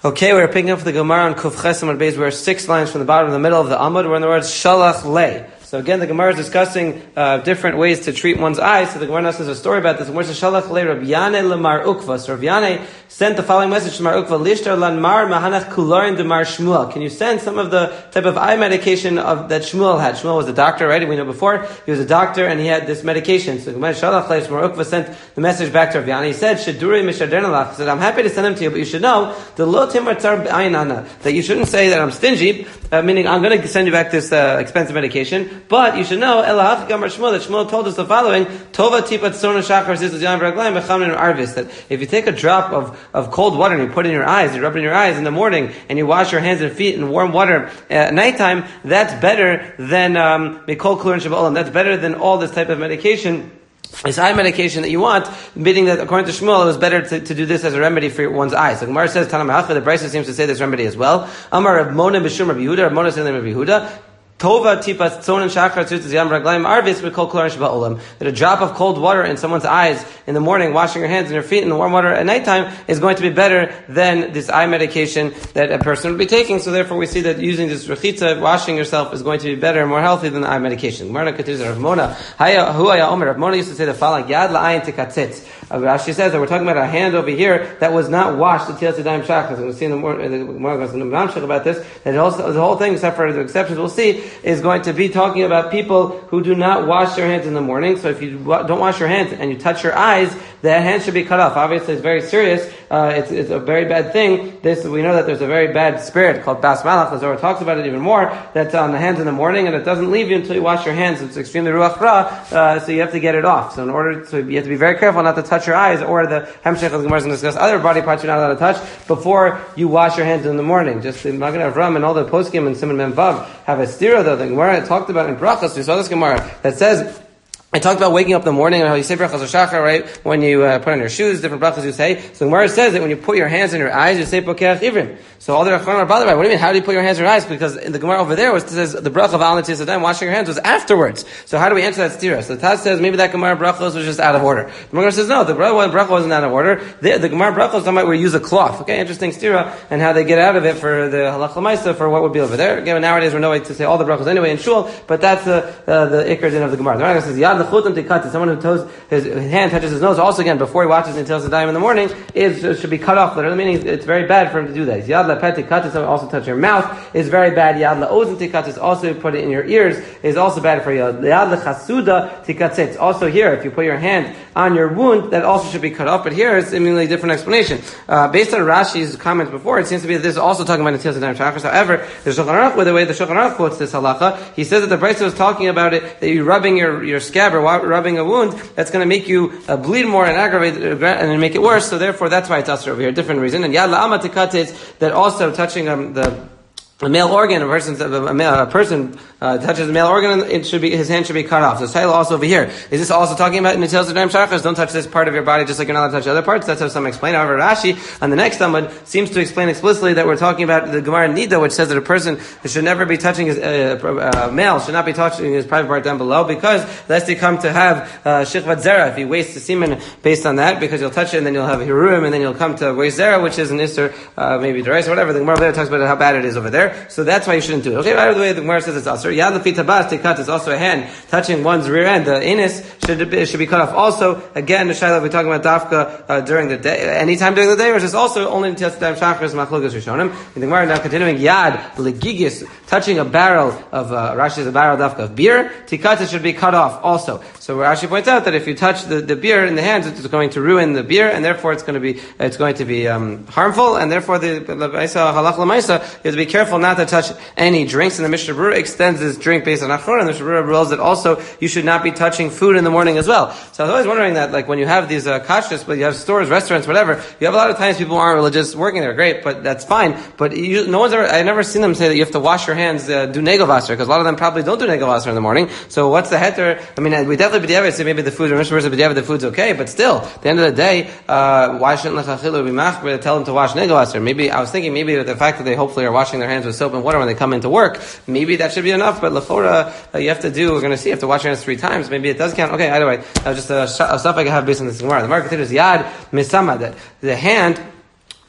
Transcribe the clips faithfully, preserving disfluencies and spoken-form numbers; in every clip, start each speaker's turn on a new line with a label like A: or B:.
A: Okay, we're picking up the Gemara on Kuf Ches Amud Beis. We're six lines from the bottom of the middle of the Amud. We're in the words Shalach Le. So again, the Gemara is discussing uh, different ways to treat one's eyes. So the Gemara now says a story about this. The Gemara says Shalach Le Rabbi Yanai Lemar Ukva. So Rabbi Yanai sent the following message to Mar Ukva: Lishtar lan Mar Mahanach Kularin de Mar Shmuel. Can you send some of the type of eye medication of that Shmuel had? Shmuel was a doctor, right? We know before he was a doctor and he had this medication. So the Gemara Shalach Le Mar Ukva sent the message back to Rabbi Yanai. He said, Shaduri Mishadernalach. He said, I'm happy to send them to you, but you should know the lo timar tzar b'ayin that you shouldn't say that I'm stingy, uh, meaning I'm going to send you back this uh, expensive medication, but you should know Elach Gamar Shmuel that Shmuel told us the following: Tova tipat sona shachar zizuz yam v'raglayim b'chamnin arvis. That if you take a drop of, of cold water and you put it in your eyes, you rub it in your eyes in the morning, and you wash your hands and feet in warm water at nighttime, that's better than mikol klurin shabbaolam. That's better than all this type of medication. This eye medication that you want, meaning that according to Shmuel, it was better to, to do this as a remedy for one's eyes. So Gemara says, Tanam Ha'acha, the Brisa seems to say this remedy as well. Amar Rav Mona b'shum Rav Yehuda, Rav Mona said Rav Yehuda, Tova tipas tzonin shachar tzutz yam raglayim arvis v'kol klor shba'olam. That a drop of cold water in someone's eyes in the morning, washing your hands and your feet in the warm water at nighttime, is going to be better than this eye medication that a person would be taking. So therefore, we see that using this rechitza, washing yourself, is going to be better and more healthy than the eye medication. Gemara continues. Rav Mona, hu haya omer. Rav Mona used to say the following: Yad la'ayin tikatzitz. Rashi says that we're talking about a hand over here that was not washed until Tzedayim Shachar. So we'll see in the Gemara about this. That also the whole thing, except for the exceptions, we'll see, is going to be talking about people who do not wash their hands in the morning. So if you don't wash your hands and you touch your eyes, that hand should be cut off. Obviously, it's very serious. Uh, it's, it's a very bad thing. This we know that there's a very bad spirit called Bas Malach. The Zohar talks about it even more. That's on the hands in the morning, and it doesn't leave you until you wash your hands. It's extremely ruach ra, uh, so you have to get it off. So in order to, you have to be very careful not to touch your eyes, or the Hemshech of the Gemara is going to discuss other body parts you're not allowed to touch before you wash your hands in the morning. Just the Magen Avram and all the poskim and Simon Mem Vav have a stira though. The Gemara talked about in Brachos. We saw this Gemara that says, I talked about waking up in the morning and how you say brachas shachar, right? When you uh, put on your shoes, different brachas you say. So the Gemara says that when you put your hands in your eyes, you say pokeach ivrim. So all the Rachman are bothered by, what do you mean? How do you put your hands in your eyes? Because in the Gemara over there was, it says the bracha of al netzis adayim, washing your hands, was afterwards. So how do we answer that stira? So the Taz says maybe that Gemara brachos was just out of order. The Gemara says no, the bracha wasn't out of order. The, the Gemara brachos talking about where you use a cloth. Okay, interesting stira, and how they get out of it for the halach l'maisa for what would be over there. Again, nowadays we're no way to say all the brachos anyway in shul, but that's the uh, the ikar din of the Gemara. The Gemara says yad lechutim tikatis. Someone who toes, his hand touches his nose, also again, before he watches until Tzedayim in the morning, is should be cut off, literally, meaning it's very bad for him to do that. Yad la'pet tikatis, also touch your mouth, is very bad. Yad la'ozen tikatis, also put it in your ears, is also bad for you. Yad la'chasuda tikatzitz, also here, if you put your hand on your wound, that also should be cut off, but here it's a seemingly different explanation. Uh, based on Rashi's comments before, it seems to be that this is also talking about until Tzedayim Shachar. However, the Shulchan Aruch, with the way the Shulchan Aruch quotes this halacha, he says that the Brisa was talking about it, that you're rubbing your, your scab or rubbing a wound, that's going to make you uh, bleed more and aggravate uh, and make it worse. So therefore, that's why it's usher over here. Different reason. And yad la'ama tikates, that also touching um, the a male organ, a person, a, male, a person uh, touches a male organ, it should be, his hand should be cut off. So it's title also over here. Is this also talking about Nitel Zedayim Shachas? Don't touch this part of your body just like you're not allowed to touch other parts. That's how some explain. However, Rashi on the next Talmud seems to explain explicitly that we're talking about the Gemara Nida, which says that a person should never be touching his uh, uh, male should not be touching his private part down below, because lest he come to have uh, shikvat zera, if he wastes the semen based on that, because you'll touch it and then you'll have hiruim and then you'll come to waste zera, which is an isser, uh, maybe derais or whatever. The Gemara there talks about how bad it is over there. So that's why you shouldn't do it. Okay, by the way, the Gemara says it's asur. Yad lefi tabas tikat is also a hand touching one's rear end. The anus should be, should be cut off. Also, again, the shayla we're talking about dafka uh, during the day, anytime during the day, or just also only until Tzedayim Shachar machlokas rishonim. And the Gemara now continuing yad legigis, touching a barrel of uh, Rashi is a barrel dafka of beer. Tikat should be cut off also. So Rashi points out that if you touch the, the beer in the hands, it's going to ruin the beer, and therefore it's going to be it's going to be um, harmful, and therefore the halach l'maisa, you have to be careful not to touch any drinks. And the Mishnah Berurah extends this drink based on Achron, and the Mishnah Berurah rules that also you should not be touching food in the morning as well. So I was always wondering that, like when you have these uh, kashrus, but you have stores, restaurants, whatever, you have a lot of times people aren't religious working there, great, but that's fine. But you, no one's ever, I've never seen them say that you have to wash your hands, uh, do negelvasser, because a lot of them probably don't do negelvasser in the morning. So what's the heter? I mean, we definitely b'diavad say maybe the food, or Mishnah Berurah say b'diavad the food's okay, but still, at the end of the day, uh, why shouldn't lechachilu be machber to tell them to wash negelvasser? Maybe, I was thinking maybe the fact that they hopefully are washing their hands with soap and water when they come into work, maybe that should be enough, but lefora, uh, you have to do, we're going to see, you have to wash your hands three times, maybe it does count. Okay, anyway, that was just a, a stuff I can have based on this Gemara. The market is yad misama, that the hand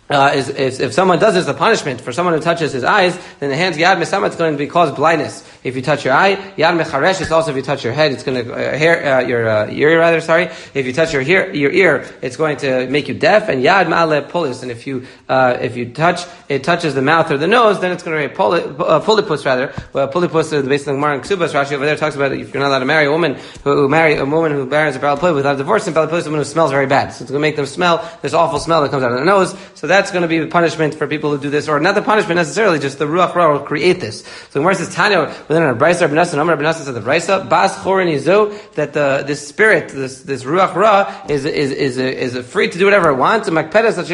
A: Uh, is, is if someone does this, the punishment for someone who touches his eyes, then the hands yad mesama, it's going to be cause blindness. If you touch your eye, yad mecharesh, it's also if you touch your head, it's going to uh, hair uh, your uh, ear rather. Sorry, if you touch your ear, your ear, it's going to make you deaf. And yad ma'ale polis, and if you uh, if you touch, it touches the mouth or the nose, then it's going to be poli, uh, polypus rather. Well, polypus is the base of the Gemara in Ksubas. Rashi over there talks about if you're not allowed to marry a woman who, who marry a woman who marries a polypus without divorce, and polypus is a woman who smells very bad, so it's going to make them smell this awful smell that comes out of their nose. So that's going to be the punishment for people who do this, or not the punishment necessarily, just the ruach ra will create this. So Gemara says Tanya within our brisa, Rabbi Nassan, Amar Rabbi Nassan said the brisa bas chorin izo, that the this spirit, this this ruach ra is is is is, is free to do whatever it wants, and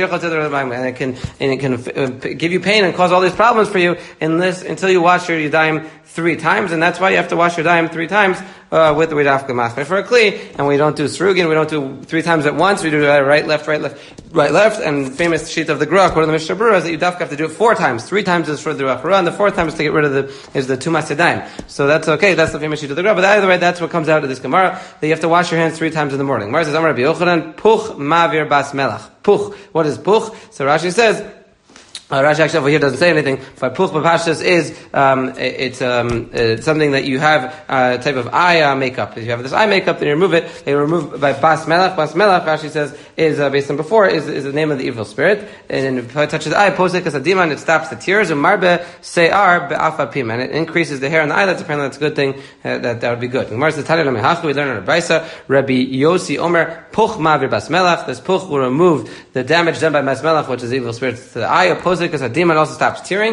A: it can and it can give you pain and cause all these problems for you unless until you wash your yadayim three times, and that's why you have to wash your yadayim three times uh, with the widafka masmei for a kli, and we don't do srugin, we don't do three times at once, we do uh, right, left, right, left, right, left, and famous sheet of the Gruach, according to the Mishnah Berurah, is that you dafka have to do it four times. Three times is for the ruach ra, and the fourth time is to get rid of the is the tumas yadayim. So that's okay. That's the famous sheet of the Gruach. But either way, that's what comes out of this Gemara, that you have to wash your hands three times in the morning. Gemara says, Amar Rabbi Yochanan, puch mavir bas melach. Puch. What is puch? So Rashi says. Uh, Rashi actually over here doesn't say anything. But puch b'pashtus is um, it's um, it's something that you have a type of eye uh, makeup. If you have this eye makeup, then you remove it. They remove by bas melach. Bas melach, Rashi says, is uh, based on before is is the name of the evil spirit. And if it touches the eye, posek as a demon, it stops the tears. And marbe se'ar be'afapim, and it increases the hair on the eyelids. Apparently, that's a good thing. Uh, that that would be good. Gemara says, Tanya lemehachu. We learn on a brisa. Rabbi Yosi Omer puch mavir bas melach. This puch will remove the damage done by bas melach, which is evil spirits to the eye. Opposed because a demon also stops tearing,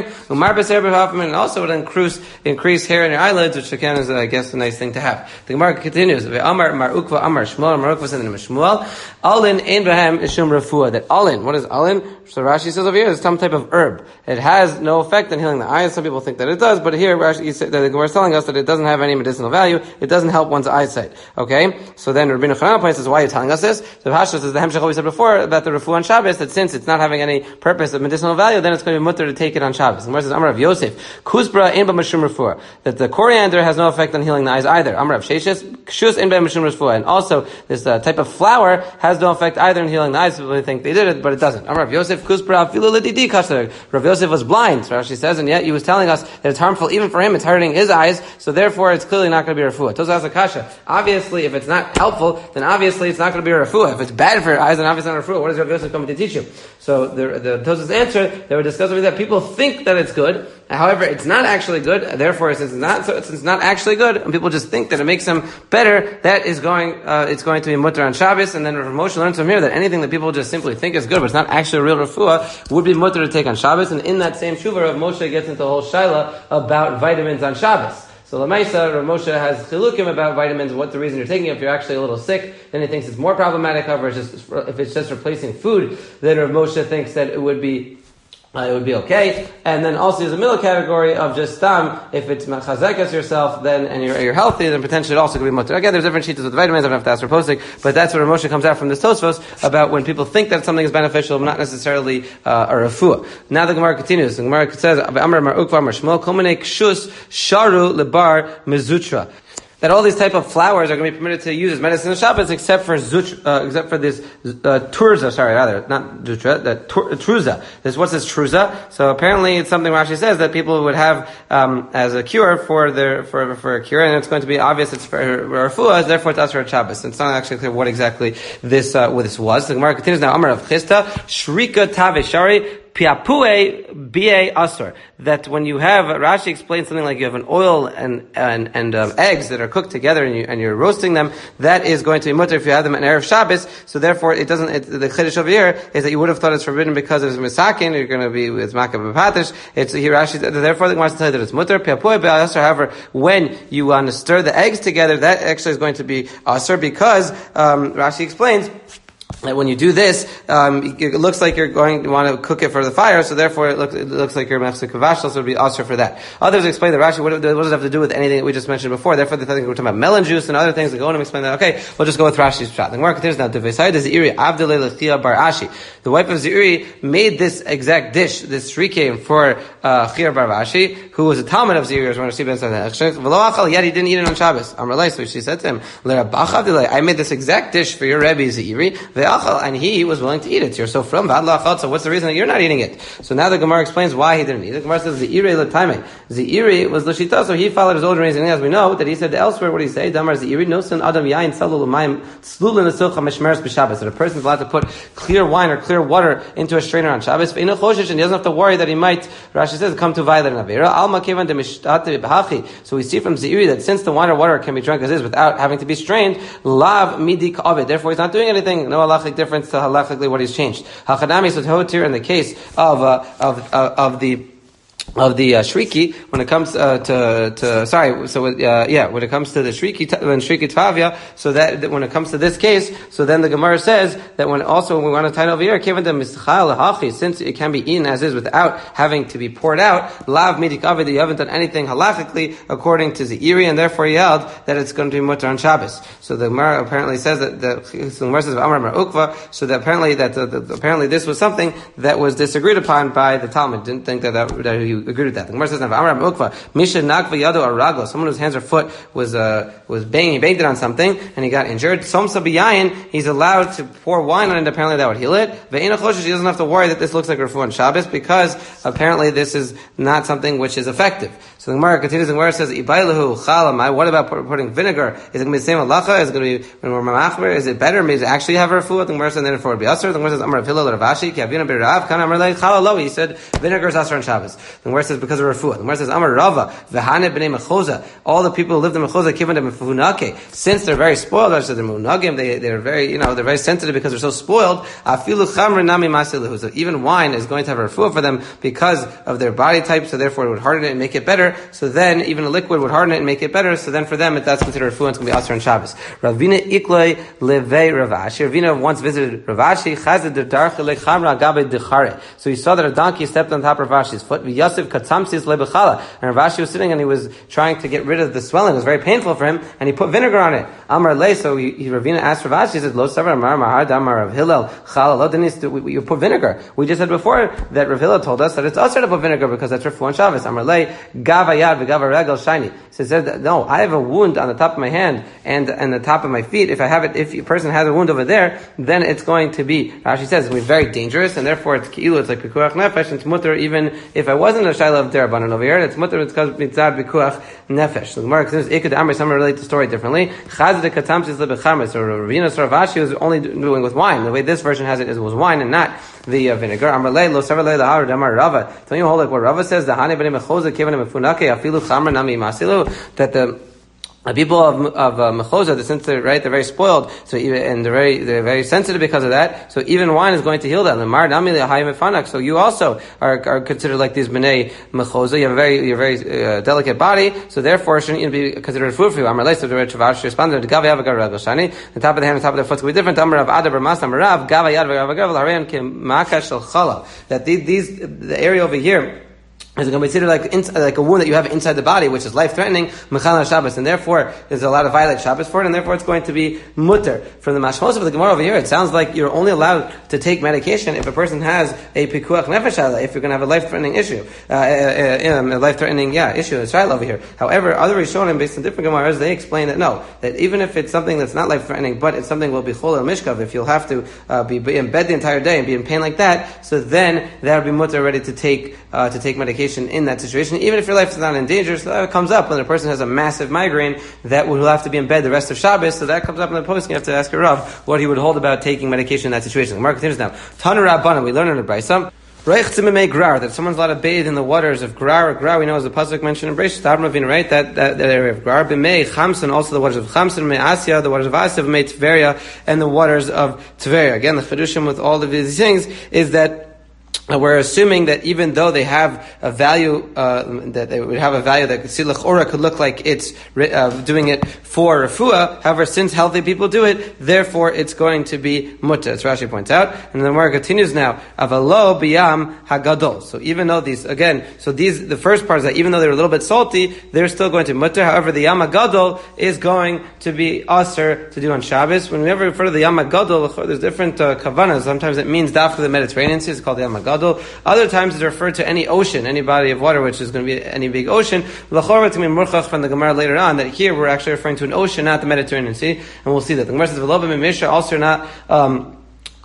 A: and also would increase increase hair in your eyelids, which again is, I guess, a nice thing to have. The Gemara continues. Amar Marukva Amar Shmuel Marukva said in Shmuel, Alin ein behem ishum refuah. That alin, what is alin? So Rashi says over here is some type of herb. It has no effect on healing the eyes. Some people think that it does, but here Rashi said that the Gemara is telling us that it doesn't have any medicinal value. It doesn't help one's eyesight. Okay, so then Rabbeinu Chananel points says, why are you telling us this? So Hashra says the hemshech we said before about the refuah on Shabbos, that since it's not having any purpose of medicinal value, then it's going to be mutter to take it on Shabbos. And where says Amar of Yosef, Kuzbra in b'mashum refuah, that the coriander has no effect on healing the eyes either. Amar of Sheshes, Kshus in b'mashum refuah, and also this uh, type of flour has no effect either in healing the eyes. People think they did it, but it doesn't. Amar of Yosef, Kuzbra afilu l'didi kasher. Rav Yosef was blind, so Rashi says, and yet he was telling us that it's harmful even for him. It's hurting his eyes, so therefore it's clearly not going to be refuah. Tozas akasha. Obviously, if it's not helpful, then obviously it's not going to be refuah. If it's bad for your eyes, then obviously not refuah. What is Rav Yosef coming to teach you? So the the Tozas answer they were discussing that people think that it's good. However, it's not actually good. Therefore, since it's not, since it's not actually good, and people just think that it makes them better, that is going, uh, it's going to be mutter on Shabbos. And then Rav Moshe learns from here that anything that people just simply think is good, but it's not actually a real refuah, would be mutter to take on Shabbos. And in that same shuvah, Rav Moshe gets into a whole shaila about vitamins on Shabbos. So Lamaisa, Rav Moshe has chilukim about vitamins, what the reason you're taking it. If you're actually a little sick, then he thinks it's more problematic. However, it's just, if it's just replacing food, then Rav Moshe thinks that it would be Uh, it would be okay. And then also there's a middle category of just stam. If it's machazekas yourself, then, and you're, you're healthy, then potentially it also could be mutter. Again, there's different sheets with the vitamins. I don't have to ask for posting, but that's where Moshe comes out from this Tosfos about when people think that something is beneficial, not necessarily, uh, a refuah. Now the Gemara continues. The Gemara says, Amar Mar Ukva Amar Shmuel, Komene Kshus Sharu Lebar Mezutra. That all these type of flowers are going to be permitted to use as medicine in Shabbos, except for zuch, uh, except for this uh, turza. Sorry, rather not zutra, the tur, truza. This what's this truza? So apparently, it's something Rashi says that people would have um, as a cure for their for for a cure, and it's going to be obvious it's for refuah, therefore it's asur at Shabbos. It's not actually clear what exactly this uh, what this was. The Gemara continues now. Amar of Chisda Shrika Taveshari. Piapue ba asur. That when you have, Rashi explains something like you have an oil and and and um, eggs that are cooked together and, you, and you're roasting them, that is going to be mutter if you have them on Erev Shabbos. So therefore, it doesn't. It, the chiddush over here is that you would have thought it's forbidden because it's misakin. You're going to be with makav b'patish. It's here Rashi. Therefore, the Gemara tell you that it's mutter. Piapue ba asur. However, when you want to stir the eggs together, that actually is going to be asur because um, Rashi explains that when you do this, um, it looks like you're going to want to cook it for the fire, so therefore it looks, it looks like you're mefsek kavashal, so it would be asur for that. Others explain that Rashi, what, what does it have to do with anything that we just mentioned before? Therefore, they think we're talking about melon juice and other things that go on and explain that. Okay, we'll just go with Rashi's shot. The Gemara continues now. Zeiri Avdele Lechia Bar Ashi. The wife of Zeiri made this exact dish, this shrikeim for uh, Chir Bar Ashi, who was a Talmud of Zeiri, yet he didn't eat it on Shabbos. So she said to him, I made this exact dish for your Rebbe Zeiri. and he was willing to eat it. You're so from so what's the reason that you're not eating it? So now the Gemara explains why he didn't eat it. The Gemara says the iri l'taime. The iri was l'shita, so he followed his old reasoning, as we know that he said elsewhere. What did he say? Damar the iri no sin adam yain salul l'mayim tzlulin asilcha meshmeres b'Shabbos. That a person is allowed to put clear wine or clear water into a strainer on Shabbos. And he doesn't have to worry that he might, Rashi says, come to violate an avera. Alma kevan de mishtate b'hachi. So we see from Zeiri that since the wine or water can be drunk as is without having to be strained, lav midi ka'avid. Therefore, he's not doing anything. No halachic difference to halachically what he's changed. Hachadami so hotir in the case of uh, of uh, of the. Of the uh, shriki, when it comes uh, to to sorry, so uh, yeah, when it comes to the shriki when shriki tavia, so that, that when it comes to this case, so then the Gemara says that when also when we want to tie over here, given the mischal hachi, since it can be eaten as is without having to be poured out, lav midik avid, you haven't done anything halachically according to the iri, and therefore he held that it's going to be mutter on Shabbos. So the Gemara apparently says that the, so the Gemara says Amar Mar Ukva, so that apparently that the, the, apparently this was something that was disagreed upon by the Talmud. Didn't think that that, that he agreed with that. The Gemara says, "Amar Ukva, Misha Nakva Yado Araglo." Someone whose hands or foot was uh, was banging, he banged it on something, and he got injured. Som Sabiyayin, he's allowed to pour wine on it. Apparently, that would heal it. Ve'ena Choshesh, he doesn't have to worry that this looks like refuah on Shabbos because apparently this is not something which is effective. So the Gemara continues. The Gemara says, "Ibailahu chalamai." What about putting vinegar? Is it going to be the same halacha? Is it going to be when we're mamachber? Is it better? Maybe it actually have refuah? The Gemara says, "Therefore, it be asur." The Gemara says, "Amar Hillel Ravashi ki avina b'Rav kana Amar Lei chalalo." He said vinegar is asur on Shabbos. The Gemara says because of refuah. The Gemara says, "Amar Rava v'hane b'nei mechoza." All the people who lived in mechoza given them mefunake. Since they're very spoiled, I said they're munagim. They they're very you know they're very sensitive because they're so spoiled. Afilu chamre nami masilahu. So even wine is going to have a refuah for them because of their body type. So therefore, it would harden it and make it better. So then even a liquid would harden it and make it better. So then for them, that's considered refuah. It's going to be asur on Shabbos. Ravina ikloi levei Ravashi. Ravina once visited Ravashi. Chazed der darche lechamra gabe dechare. So he saw that a donkey stepped on top of Ravashi's foot. V'yasif katzamsis lebechala. And Ravashi was sitting and he was trying to get rid of the swelling. It was very painful for him, and he put vinegar on it. Amar le. So he, he Ravina asked Ravashi. He said, "Lo savar amar mahar damar Rav Hillel chala lo." Didn't he, you put vinegar? We just said before that Rav Hillel told us that it's also to put vinegar because that's refuah on Shabbos. Amar le gavayad v'gava regel shiny. So he said, "No, I have a wound on the top of my hand and and the top of my feet. If I have it, if a person has a wound over there, then it's going to be." Rashi says it's going to be very dangerous, and therefore it's ki'ilu. It's like pikuach nefesh. It's mutter even if I wasn't a shayla of derabanan over here. It's mutter. It's because mitzad pikuach nefesh. So the Gemara says ikud amri. Some relate the story differently. Chazed the katamsis lebechamer. So Ravina Saravashi was only doing with wine. The way this version has it is it was wine and not the uh, vinegar. Amar le lo savar le lahar damar Rava. Tell you hold like what Rava says. The hane b'nei mechoza kevin mefunake afilu chamar nami masilu. That the The people of of uh, mechoza, since they're right, they're very spoiled. So even and they're very they're very sensitive because of that. So even wine is going to heal them. So you also are, are considered like these bnei mechoza. You have a very you have a very uh, delicate body. So therefore, shouldn't even be considered food for you. The top of the hand, the top of the foot will be different. That these, these the area over here is going to be considered like inside, like a wound that you have inside the body, which is life-threatening, mechal Shabbos, and therefore there's a lot of violate Shabbos for it, and therefore it's going to be mutter. From the mashmos of the Gemara over here, it sounds like you're only allowed to take medication if a person has a pikuach nefesh, if you're going to have a life-threatening issue, uh, a, a, a life-threatening yeah issue. It's right over here. However, other Rishonim, based on different Gemaras, they explain that no, that even if it's something that's not life-threatening, but it's something will be chol el mishkav, if you'll have to uh, be, be in bed the entire day and be in pain like that, so then that would be mutter ready to take uh, to take medication in that situation, even if your life is not in danger. So that comes up when a person has a massive migraine that will have to be in bed the rest of Shabbos. So that comes up in the post. You have to ask a Rav what he would hold about taking medication in that situation. The Mark continues now. Tana Rabbana, we learn in the Brayso. That someone's allowed to bathe in the waters of Grar. Grar, we know, as the pasuk mentioned in Brayso, right? That, that that area of Grar. B'mei Chamson, also the waters of Chamson, B'mei Asya, the waters of Asya, B'mei Tveria, and the waters of Tveria. Again, the chedushim with all of these things is that Uh, we're assuming that even though they have a value, uh, that they would have a value that silach ora could look like it's uh, doing it for refuah. However, since healthy people do it, therefore it's going to be mutter. As Rashi points out, and the Gemara continues now. Avalo biyam hagadol. So even though these again, so these the first part is that even though they're a little bit salty, they're still going to mutter. However, the yam hagadol is going to be aser to do on Shabbos. When we ever refer to the yam hagadol, there's different uh, kavanas. Sometimes it means dafka the Mediterranean Sea. It's called the yam hagadol. Other times it's referred to any ocean, any body of water, which is going to be any big ocean. L'chorah to mean murchach from the Gemara later on, that here we're actually referring to an ocean, not the Mediterranean Sea, and we'll see that. The Gemara says, "V'lo b'mimishra," also not, um,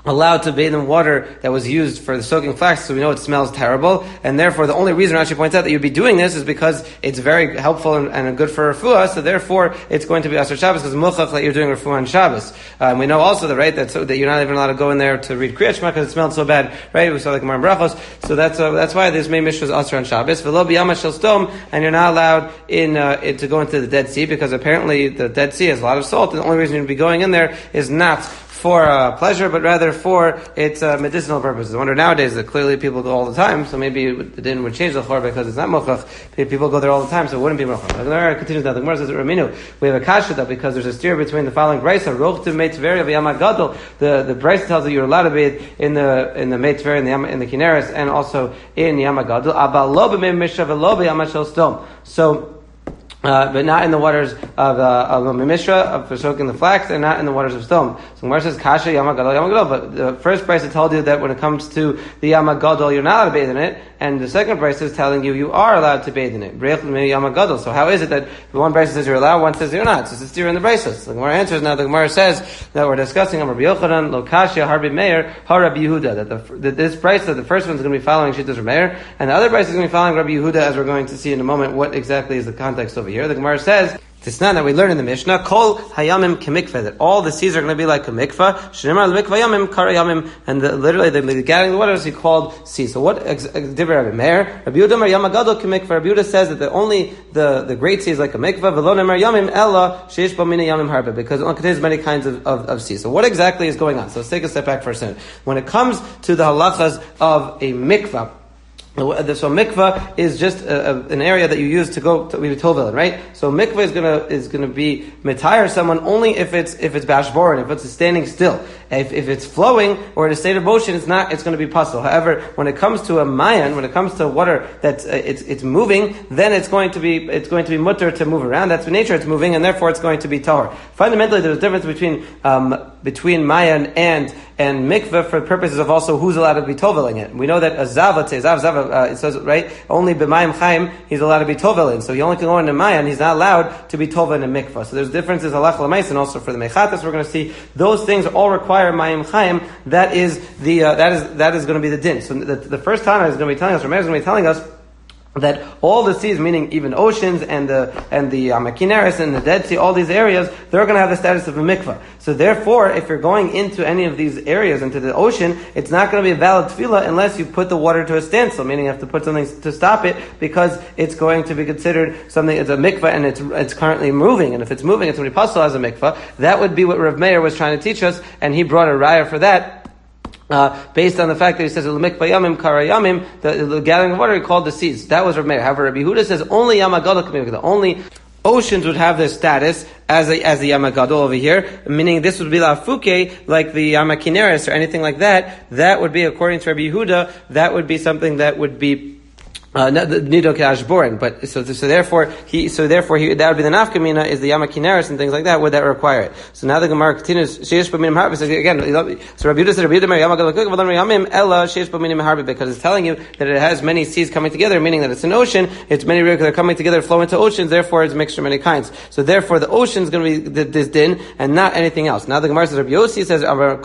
A: allowed to bathe in water that was used for the soaking flax, so we know it smells terrible, and therefore the only reason Rashi points out that you'd be doing this is because it's very helpful and, and good for refuah, so therefore it's going to be Asher Shabbos, because muchach that you're doing refuah on Shabbos. Uh, and we know also that, right, that, so, that you're not even allowed to go in there to read Kriyat Shema because it smelled so bad, right? We saw like Gemara in Brachos, so that's uh, that's why this main Mishnah is Asher on Shabbos. V'lo b'yama shel stom, and you're not allowed in, uh, in to go into the Dead Sea, because apparently the Dead Sea has a lot of salt, and the only reason you'd be going in there is not for uh, pleasure, but rather for its uh, medicinal purposes. I wonder nowadays that clearly people go all the time, so maybe the din would change the chor because it's not mochach. People go there all the time, so it wouldn't be mochach. The Gemara continues now. The Gemara says, Raminu, we have a kasha though, because there's a steer between the following brisa, rochtiv mei tveria v'yama gadol. The the brisa tells you you're allowed to bathe in the in the mei tveria, in the Yama, in the Kineris, and also in Yama gadol. Abal lo b'mei mishav lo b'yama shel stom. So. Uh, but not in the waters of uh, of Mimishra, for soaking the flax, and not in the waters of Stom. So Gemara says, Kasha, Yama Gadol, Yama Gadol. But the first price it told you that when it comes to the Yama Gadol, you're not allowed to bathe in it, and the second price is telling you you are allowed to bathe in it. Yama Gadol. So how is it that the one price says you're allowed, one says you're not? So it's a steer in the braces. The Gemara answers now. The Gemara says that we're discussing Rabbi Yochanan, Lo Kasha, Harbi Meir, Har Rabbi Yehuda. That, the, that this price, that the first one's going to be following Shittas Rabbi Meir, and the other price is going to be following Rabbi Yehuda, as we're going to see in a moment what exactly is the context over here. The Gemara says, it's not that we learn in the Mishnah, Kol hayamim kemikveh, that all the seas are going to be like a mikveh, Shnimar l'mikveh yamim kara yamim, and the, literally the, the gathering the waters he called seas. So what, Dibber Rabbi Meir, Rabbi Yehuda mar yamagadol kemikveh, Rabbi Yehuda says that the only, the, the great sea is like a mikveh, v'lo nemar yamim ella, sheish bo mina yamim harbe, because it contains many kinds of, of, of seas. So what exactly is going on? So let's take a step back for a second. When it comes to the halachas of a mikveh, so mikvah is just a, a, an area that you use to go to be tovel in, right? So mikvah is gonna is gonna be mitayar someone only if it's if it's bashborin, if it's standing still. If if it's flowing or in a state of motion, it's not. It's going to be puzzle. However, when it comes to a mayan, when it comes to water that uh, it's it's moving, then it's going to be it's going to be mutter to move around. That's the nature. It's moving, and therefore it's going to be tahor. Fundamentally, there's a difference between um, between mayan and and mikvah for purposes of also who's allowed to be toveling it. We know that a zav, let's say zav zav, uh, it says right only b'mayim chaim he's allowed to be toveling. So he only can go into mayan. He's not allowed to be tovel in a mikvah. So there's differences halach l'mais, and also for the mechatas we're going to see those things all require mayim chaim. That is the uh, that is that is going to be the din. So the, the first time is going to be telling us, Rameir is going to be telling us that all the seas, meaning even oceans and the and the um, Kineris and the Dead Sea, all these areas, they're going to have the status of a mikvah. So therefore, if you're going into any of these areas, into the ocean, it's not going to be a valid tefillah unless you put the water to a standstill, meaning you have to put something to stop it, because it's going to be considered something, it's a mikvah, and it's it's currently moving. And if it's moving, it's going to be possible as a mikvah. That would be what Rav Meir was trying to teach us, and he brought a raya for that. Uh, based on the fact that he says l'mikvah yamim kara yamim, the, the gathering of water he called the seas. That was Rav Meir. However, Rabbi Yehuda says only yamagadol k'mikvah. The only oceans would have this status as a, as the yamagadol over here, meaning this would be lafuke, like the yamakineris or anything like that. That would be, according to Rabbi Yehuda, that would be something that would be Uh, Nido Kashborin, but so so therefore he so therefore he that would be the nafkamina is the Yamakineris and things like that. Would that require it? So now the Gemara continues. Sheish b'minim harbi. So again, so Rabbi Yehuda said Rabbi Yehuda Yamim Ella Sheish b'minim harbi, because it's telling you that it has many seas coming together, meaning that it's an ocean. It's many rivers that are coming together, flow into oceans. Therefore, it's a mixture of many kinds. So therefore, the ocean is going to be this din and not anything else. Now the Gemara says Rabbi Yossi says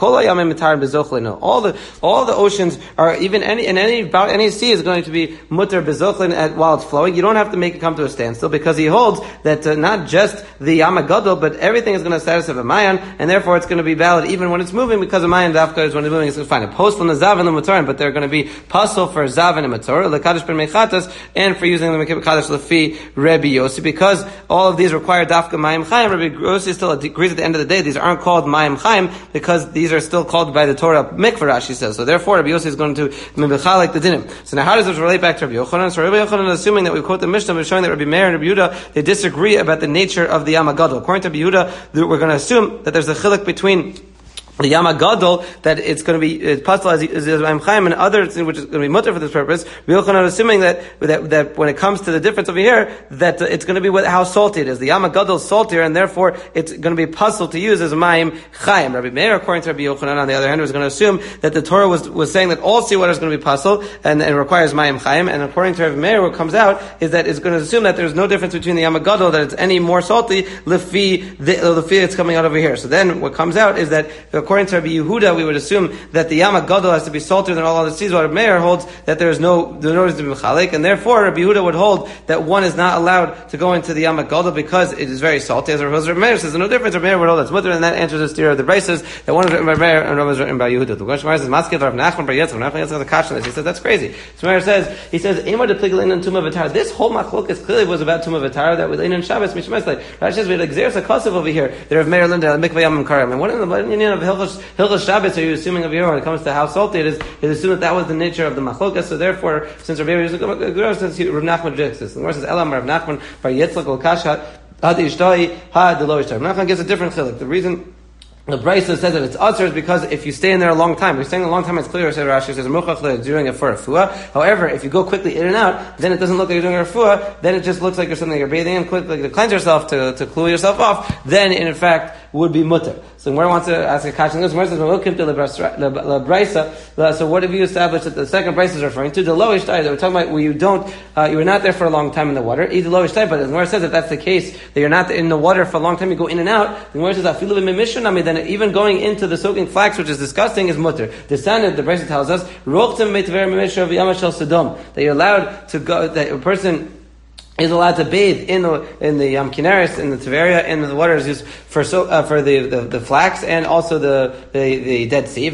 A: no, all the all the oceans are even any in any about any sea is going to be mutter bezochlin at while it's flowing. You don't have to make it come to a standstill, because he holds that uh, not just the Yamagadol, but everything is going to status of a mayan, and therefore it's going to be valid even when it's moving, because a mayan dafka is when it's moving. It's fine. A post on the zav and the mutarim, but they're going to be puzzle for zav and a mutar, lekadish ben mechatas, and for using the mekadash lefi Rabbi Yossi, because all of these require dafka mayim chaim. Rabbi Yossi still agrees at the end of the day these aren't called mayim chaim, because these are still called by the Torah mikvah, Rashi says. So therefore, Rabbi Yossi is going to mibechalik the dinim. So now, how does this relate back to Rabbi Yochanan? So Rabbi Yochanan, assuming that we quote the Mishnah, we're showing that Rabbi Meir and Rabbi Yehuda, they disagree about the nature of the Yamagadol. According to Rabbi Yehuda, we're going to assume that there's a chiluk between the Yamagadol, that it's going to be possible as Mayim Chaim and others, which is going to be mutter for this purpose. Rabbi Yochanan assuming that, that that when it comes to the difference over here, that it's going to be what, how salty it is. The Yamagadol is saltier, and therefore it's going to be puzzle to use as Mayim Chaim. Rabbi Meir, according to Rabbi Yochanan, on the other hand, was going to assume that the Torah was was saying that all seawater is going to be puzzle and, and requires Mayim Chaim. And according to Rabbi Meir, what comes out is that it's going to assume that there's no difference between the Yamagadol, that it's any more salty lefi the lefi it's coming out over here. So then what comes out is that according to Rabbi Yehuda, we would assume that the Yam HaGadol has to be saltier than all other seas, while Rabbi Meir holds that there is no, there no reason to be mechalek, and therefore Rabbi Yehuda would hold that one is not allowed to go into the Yam HaGadol because it is very salty. As Rabbi Meir says, there's no difference. Rabbi Meir would hold that's mutter, and that answers the steer of the braces that one is written by Meir and one is written by Yehuda. The Gemara says, "Maskil Rav Nachman Bar Yitzchak." Rav Nachman Yitzchak the kash on this. He says that's crazy. So Meir says, he says, "Emar de pligelin and tumah v'tar." This whole machlokes clearly was about tumah v'tar that we lean in Shabbos mishmeslei. Rashi says we had exeris akasav over here. There of Meir Linda mikvah yam karam. And what in the union of Hilchos Hilchos Shabbos are you assuming over here when it comes to how salty it is? Is assume that that was the nature of the machlokes. So therefore, since Rabbi Yehuda is a good, since Rav Nachman rejects this, the Gemara says, "Elam Rav Nachman Bar Yitzchak al kasha had ishtai had the lowest time." Rav Nachman gives a different chiluk. The reason the Brisa says that it's usher is because if you stay in there a long time, if you're staying a long time, it's clear. Rashi says, you're doing it for a refuah. However, if you go quickly in and out, then it doesn't look like you're doing a refuah. Then it just looks like you're something you're bathing in, quickly to cleanse yourself, to, to cool yourself off. Then, in fact, would be mutter. So Gemara wants to ask a question. This Gemara says, so what have you established that the second Brisa is referring to? The lowish tie that we're talking about where you don't, uh, you were not there for a long time in the water. Eat the lowish tie, but the Gemara says that that's the case, that you're not in the water for a long time, you go in and out. The Gemara says, afilu b'mimishunami, then even going into the soaking flax, which is disgusting, is mutter. The standard, the Brisa tells us, that you're allowed to go, that a person is allowed to bathe in the in the um, Kineris, in the Tiberia, and the water is used for so uh, for the, the the flax and also the the, the Dead Sea.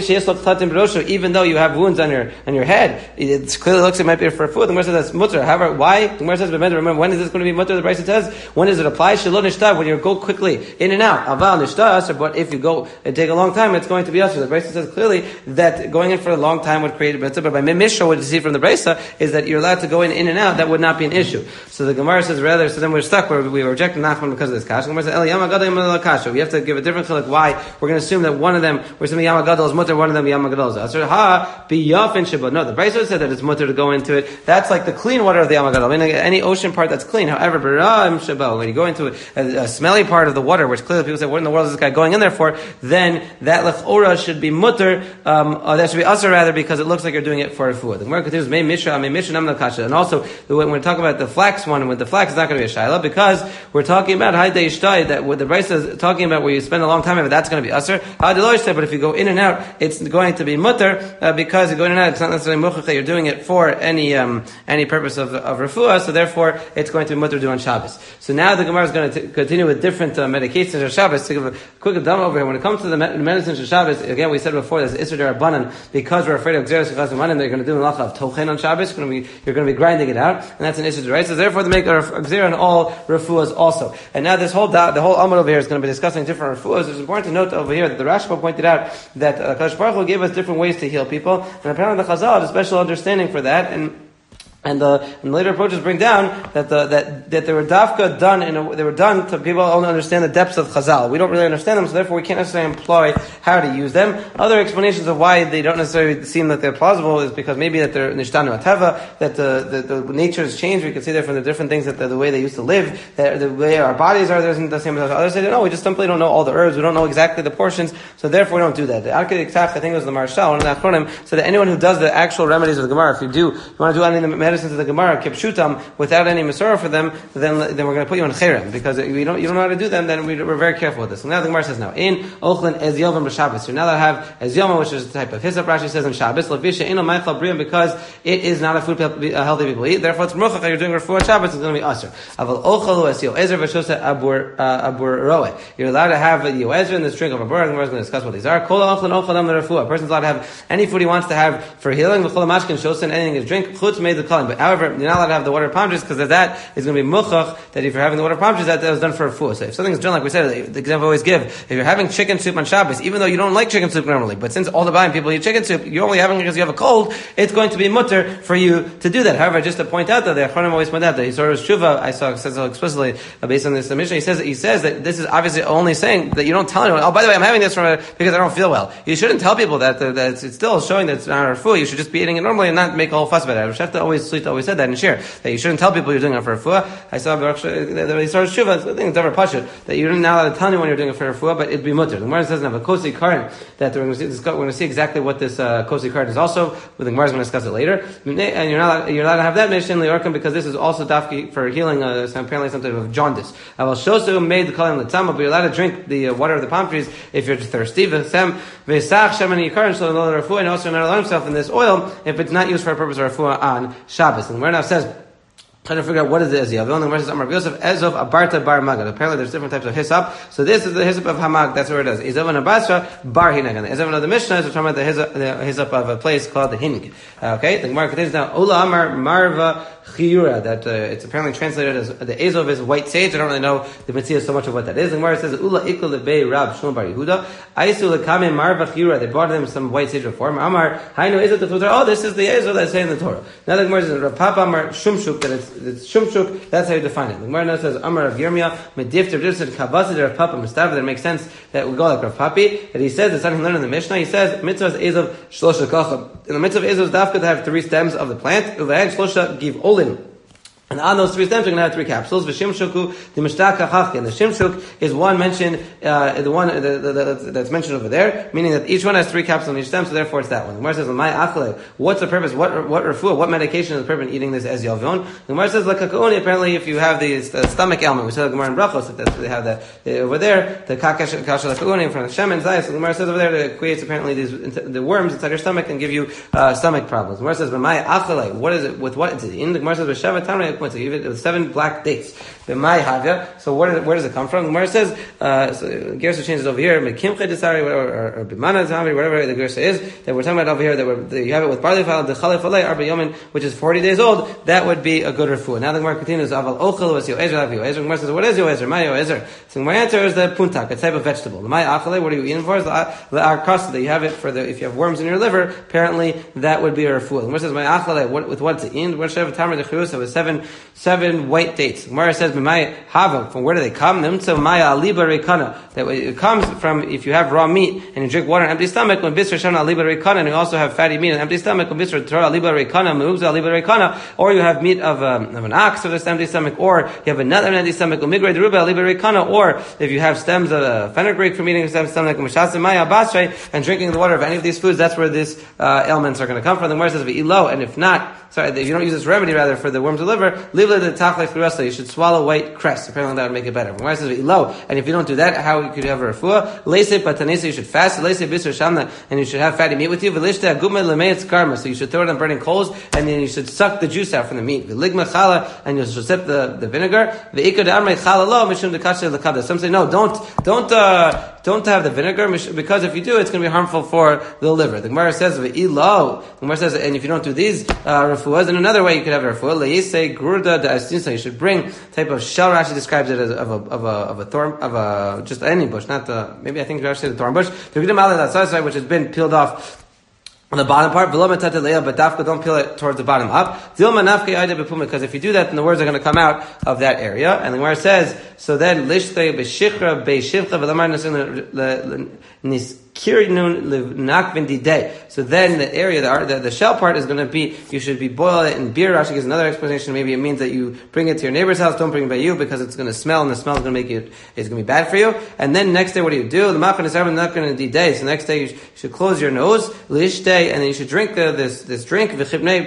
A: Even though you have wounds on your on your head, it clearly looks it might be for food. The Gemara says that's mutter. However, why? The Gemara says, remember, when is this going to be mutter? The Brisa says, when does it apply? Shalom nishtav, when you go quickly in and out. Aval nishtav, but if you go and take a long time, it's going to be usher. The Brisa says clearly that going in for a long time would create a mitzvah. But by mimisha, what you see from the Brisa is that you're allowed to go in in and out. That would not be an issue. So the Gemara says rather, so then we're stuck where we reject Nachman because of this kasha. The Gemara says, El Yam HaGadol kasha. We have to give a different chiluk. Why? We're going to assume that one of them, we're assuming Yam HaGadol is mutter, one of them Yam HaGadol is asur. Ha, biyafin sheba. No, the Brisa said that it's mutter to go into it. That's like the clean water of the Yam HaGadol. I mean, any ocean part that's clean. However, b'ra'im sheba, when you go into a, a smelly part of the water, which clearly people say, what in the world is this guy going in there for? Then that lechora should be mutter, um, or that should be asur rather, because it looks like you're doing it for a food. The Gemara continues, Mei mishra, Mei mishra nam kasha. And also, when we're talking about the flax one, with the flax, it's not going to be a shaila because we're talking about haydei ishtai, that what the Brisa is talking about where you spend a long time, but that's going to be asur. Haydei lo ishtai, but if you go in and out, it's going to be mutter uh, because you're going in and out. It's not necessarily muchach that you're doing it for any um, any purpose of of refuah. So therefore, it's going to be mutter to do on Shabbos. So now the Gemara is going to t- continue with different uh, medications of Shabbos. To give a quick dam over here, when it comes to the me- medicines of Shabbos, again we said before, there's isur derabanan because we're afraid of xeris chazamanim. They're going to do malacha of tochen on Shabbos. You're going to be you're going to be grinding it out, and that's an isur deraisa. So therefore, they make a xer on all refuahs also. And now this whole da- the whole amud over here is going to be discussing different refuahs. It's important to note over here that the Rashba pointed out that uh, Kadosh Baruch Hu gave us different ways to heal people, and apparently the Chazal has a special understanding for that. And And the, and the later approaches bring down that the, that, that they were dafka done in a, they were done to people only understand the depths of Chazal. We don't really understand them, so therefore we can't necessarily employ how to use them. Other explanations of why they don't necessarily seem that they're plausible is because maybe that they're nishtanu ateva, that the, the, the nature has changed. We can see that from the different things that the, the way they used to live, that the way our bodies are, there isn't the same as others. They don't know. We just simply don't know all the herbs. We don't know exactly the portions, so therefore we don't do that. The Arkei Ktach, I think it was the Marshal, one of the Achronim, so that anyone who does the actual remedies of the Gemara, if you do, you want to do any of the medicines of the Gemara, kipshutam, without any Masorah for them, then then we're going to put you on cherem, because we don't, you don't know how to do them, then we, we're very careful with this. So now the Gemara says now, in Ochlin ez Yom b'Shabbos. So now that I have ez Yom, which is a type of hyssop, Rashi says in Shabbos, Lavisha ino meichal briam, because it is not a food healthy people eat, therefore it's meruchach, you're doing refuah Shabbos, it's going to be asur. Aval ochalu es yoezer v'shosa abur abur roe. You're allowed to have a yoezer in this drink of abur, and the Gemara is going to discuss what these are. Kol ochlin ochadam l'refuah. A person's allowed to have any food he wants to have for healing, v'chol mashkin shosa, anything is drink, chutz made the kalim. But however, you're not allowed to have the water palm juice, because that is going to be muchach, that if you're having the water palm juice, that, that was done for a food. So if something's done, like we said, the example I always give, if you're having chicken soup on Shabbos, even though you don't like chicken soup normally, but since all the buying people eat chicken soup, you're only having it because you have a cold, it's going to be mutter for you to do that. However, just to point out that the Achronim always point out that Yisrael's Shuva, I saw says so explicitly uh, based on this submission, he says he says that this is obviously only saying that you don't tell anyone, oh, by the way, I'm having this from a, because I don't feel well. You shouldn't tell people that, that, that it's, it's still showing that it's not our food. You should just be eating it normally and not make a whole fuss about it. I have to always Shlita always said that in Shir, that you shouldn't tell people you're doing it for refuah. I saw that he started Shuvah, I think it's never Pashut, that you're not allowed to tell anyone you're doing it for refuah, but it'd be mutter. The Gemara says in a Kosi Karan, that we're going to see, we're going to see exactly what this uh, Kosi Karan is also, but the Gemara is going to discuss it later. And you're not allowed, you're allowed to have that mission, Liorkim, because this is also dafki for healing, uh, apparently some type of jaundice. I will show so made the kalim l'tama, but you're allowed to drink the uh, water of the palm trees if you're thirsty. V'sem v'sach shemani yikaran shlo lo refuah, and also you're not allowed himself in this oil if it's not used for a purpose of refuah on Shabbos. And where now says, trying to figure out what is the Ezyav. The only verse is Amar Yosef, Ezov Abarta Bar Magad. Apparently there's different types of hyssop. So this is the hyssop of Hamag, that's where it is. Ezov and Abasra, Bar Hinagan. Ezov and the Mishnah is talking about the hyssop, the hyssop of a place called the Hinig. Okay, the Gemara continues now, Ola Amar Marva Chiyura, that uh, it's apparently translated as the Ezov is white sage. I don't really know the Mitzvah so much of what that is. The Gemara says, Ula Ikul Lebei Rab Shmuel Bar Yehuda, Aisu Lekame Marva Chiyura, they brought them some white sage before. Amar, Hainu Ezov the Torah, oh, this is the Ezov that's saying the Torah. Now the Gemara says, Rav Papa Amar Shumshuk, that it's, it's Shumshuk. That's how you define it. The Gemara now says, Amar of Yirmiyah, Medif Terdus Kabbasid Rav Papa Mustafa. That makes sense that we go like Rav Papi. That he says, the son he learned in the Mishnah, he says, Mitzvah is Ezov Shlosha Kacham. In the Mitzvah is Ezov Dafka to have three stems of the plant. Uvahen Shlosha give Olin. And on those three stems, we're going to have three capsules. V'shimshuku, the mishtaka chachki. And the shimshuk is one mentioned, uh, the one the, the, the, that's mentioned over there, meaning that each one has three capsules on each stem, so therefore it's that one. The Gemara says, "My achle." What's the purpose? What what refuah? What medication is the purpose in eating this as yavon? The Gemara says, "Lakakaoni." Apparently, if you have the uh, stomach ailment, we said the Gemara in Brachos that that's, they have that uh, over there, the kakash kasha lakakaoni in front of Shem and Zayis. So the Gemara says over there that it creates apparently these the worms inside your stomach and give you uh, stomach problems. The Gemara says, "My achle." What is it? With what is it in? The Gemara says, "V'shava tamrei." With seven black dates. The my havya. So where, where does it come from? The Gemara says, uh, so Gersa changes over here, Mekimche desari, or, or Bimana Zami, whatever the Gersa is, that we're talking about over here, that, we're, that you have it with barley flour, the Chalef Alei, Arba Yomin, which is forty days old, that would be a good refuah. Now the Gemara continues, Aval Ochel was Yoezer, Avi Yoezer. The Gemara says, what is Yoezer? My Yoezer. So my answer is the puntak, a type of vegetable. The my achale, what are you eating for? Is the arkasa, that you have it for the, if you have worms in your liver, apparently that would be a refuah. The Gemara says, my achale, what, with what's it in? The Gemara says, Tamar de Chirus, with seven, seven white dates. The Gemara says, from where do they come? That it comes from if you have raw meat and you drink water on an empty stomach. When bisr shana aliba reikana, and you also have fatty meat on an empty stomach. When bisr torah aliba reikana, meubza aliba reikana, or you have meat of, um, of an ox of this empty stomach, or you have another empty stomach. Umigre deruba aliba reikana, or if you have stems of uh, fenugreek from eating a stem stomach, and drinking the water of any of these foods, that's where these uh, ailments are going to come from. The Gemara says v'ilo, and if not, sorry, if you don't use this remedy rather for the worms of liver, leave it the tachlei fluorescent. You should swallow white cress. Apparently that would make it better. Gemara says v'ilo, and if you don't do that, how could you have a refuah? Leise patanisa, you should fast. Leise bisur shamna, and you should have fatty meat with you. V'lishta gumei lemeitz karma, so you should throw it on burning coals, and then you should suck the juice out from the meat. V'ligma chala, and you should sip the, the vinegar. V'ikod amrei chala lo mishum dekashe lekada. Some say no, don't don't uh, don't have the vinegar because if you do, it's going to be harmful for the liver. The Gemara says v'ilo. The Gemara says, and if you don't do these uh, refuahs, in another way you could have a refuah. Leise gurda da'astinsa. You should bring type of shell. Rashi describes it as of a of a of a thorn of a just any bush, not the maybe I think Rashi said the thorn bush. Which has been peeled off on the bottom part, but dafka, don't peel it towards the bottom up. Because if you do that, then the words are going to come out of that area. And the Gemara says, so then, lishte b'shikra b'shivcha v'lamar nisinun. So then the area, the, the, the shell part is going to be, you should be boiling it in beer. Rashi gives another explanation. Maybe it means that you bring it to your neighbor's house, don't bring it by you because it's going to smell and the smell is going to make it, it's going to be bad for you. And then next day, what do you do? The machan is not going to day. So next day you should close your nose, lishte, and then you should drink uh, this this drink. And then when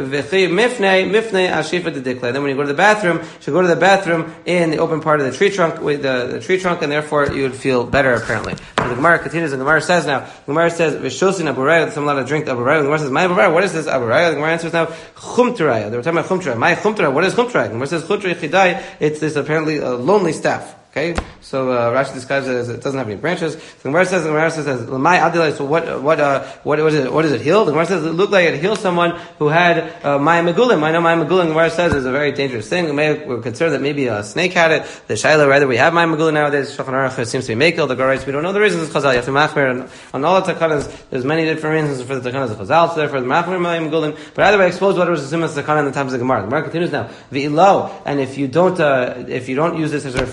A: you go to the bathroom, you should go to the bathroom in the open part of the tree trunk, with the, the tree trunk, and therefore you would feel better apparently. So the Gemara continues, and the Gemara says now, the Gemara says, "V'shosin aburaya." Some allowed to drink aburaya. The Gemara says, "My aburaya. What is this aburaya?" The Gemara answers now, "Chumturaya." They were talking about chumturaya. My chumturaya. What is chumturaya? The Gemara says, "Chumturaya chidai." It's this apparently uh, lonely staff. Okay, so uh, Rashi describes it as it doesn't have any branches. The Gemara says, the Gemara says, "Lamai adilai." So what? What? Uh, what? What is it? What does it heal? The Gemara says it looked like it heals someone who had maya megulim. I know maya megulim. The Gemara says is a very dangerous thing. We're concerned that maybe a snake had it. The shaila, rather, we have maya megulim nowadays. Shulchan Aruch seems to be mekel. The Gemara writes, we don't know the reasons. It's chazal. You have to machmer on, on all the takanas. There's many different reasons for the takanas of chazal. So therefore, the machmer maya megulim. But either way, expose what was the simas takana in the times of the Gemara. The Gemara continues now. V'ilo, and if you don't, uh, if you don't use this as a refuah for drinking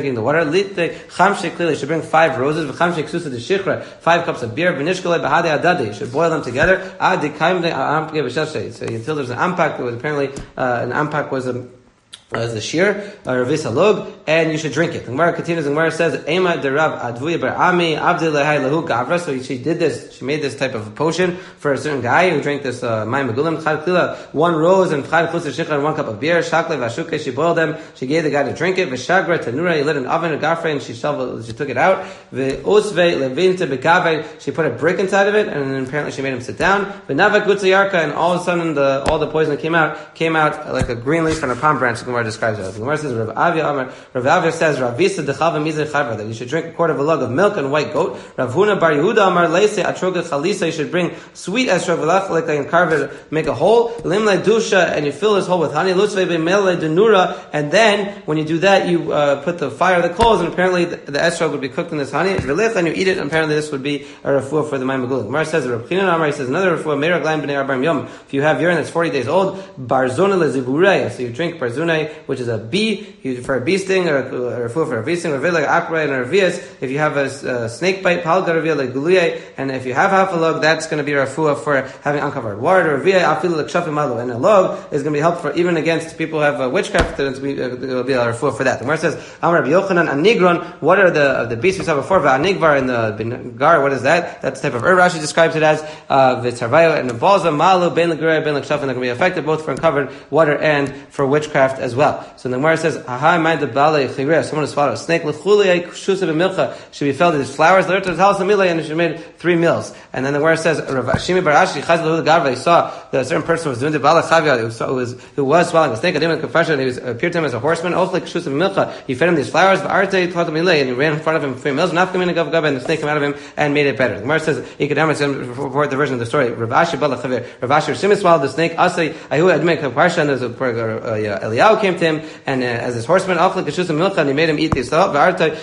A: drinking the water. Lite chamshe clearly should bring five roses. V'chamshe ksusa de shichra, five cups of beer. V'nishkale bahade adadi, you should boil them together. Ad dekaimde ampke v'shashe. So until there's an ampak, there was apparently uh, an ampak was a as the shir, or vis halog, and you should drink it. The Gemara continues, the Gemara says, Ema de Rav Advuya bar Ami, Abdi lehai lahu gavra, so she did this, she made this type of potion for a certain guy who drank this, uh, mayim megulim, chad klila, one rose, and chad chutz shikha, and one cup of beer, shakle vashuke, she boiled them, she gave the guy to drink it, v'shagra tanura, he lit an oven, a gafra, and she shoveled, she took it out, v'osve levinte begave, she put a brick inside of it, and then apparently she made him sit down, v'nava gutzayarka, and all of a sudden the, all the poison that came out, came out like a green leaf on a palm branch. The Gemara describes it. The Gemara says, Rav Avia, Amar, Rav Avia says, Ravisa dechava mizeh charva, that you should drink a quarter of a lug of milk and white goat. Rav Huna bar Yehuda Amar leise atroga chalisa, you should bring sweet estrog v'lach, like and carve it, make a hole. Limle dusha, and you fill this hole with honey. Lutzve b'mele denura, and then when you do that, you uh, put the fire of the coals, and apparently the, the estrog would be cooked in this honey. V'lich, and you eat it, and apparently this would be a refuah for the mayim megulim. Gemara says, Rav Chinan Amar, he says another refuah, meir aglaim b'nei arba'im yom. If you have urine that's forty days old, barzona leziburei, so you drink barzunei, which is a bee, you, for a bee sting, or a refuah for a bee sting, or like akra and a revias. If you have a, a snake bite, palga revia like guluye, and if you have half a log, that's going to be a refuah for having uncovered water. Revia afilu like shafim malu, and a log is going to be helpful for even against people who have uh, witchcraft. It will be a refuah for that. The Gemara says, Amar Rabbi Yochanan anigron. What are the of the beasts we saw before? Anigvar and the gar. What is that? That's the type of herb. Rashi describes it as v'tzarvayo and the balls of malu ben l'guray ben l'kshafim. They're going to be effective both for uncovered water and for witchcraft as well. So the Gemara says, Aha, mind the balei chireh. Someone who swallowed a snake. L'chulei kshusa b'milcha should be filled with these flowers. The Ritz tells the milay, and it should be made three meals. And then the Gemara says, Rav Shimi Barashi chazal hu garva. He saw that a certain person was doing the balei chavya, who was who was swallowing a snake. Adim confession. He was appeared to him as a horseman. Ochlei kshusa b'milcha. He fed him these flowers. V'arte taught the milay, and he ran in front of him three meals. Nafkamina gav gav, and the snake came out of him and made it better. The Gemara says he could report the version of the story. Rav Ashi balei chavir. Rav Ashi Shimi swallowed the snake. Asay ahu admei kaparsha. And there's a Eliyahu came to him, and uh, as his horseman, and he made him eat these. So the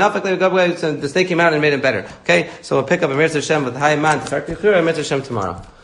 A: snake came out and made him better. Okay, so we'll pick up a Mitzvah Hashem with High Man to start Mitzvah Hashem tomorrow.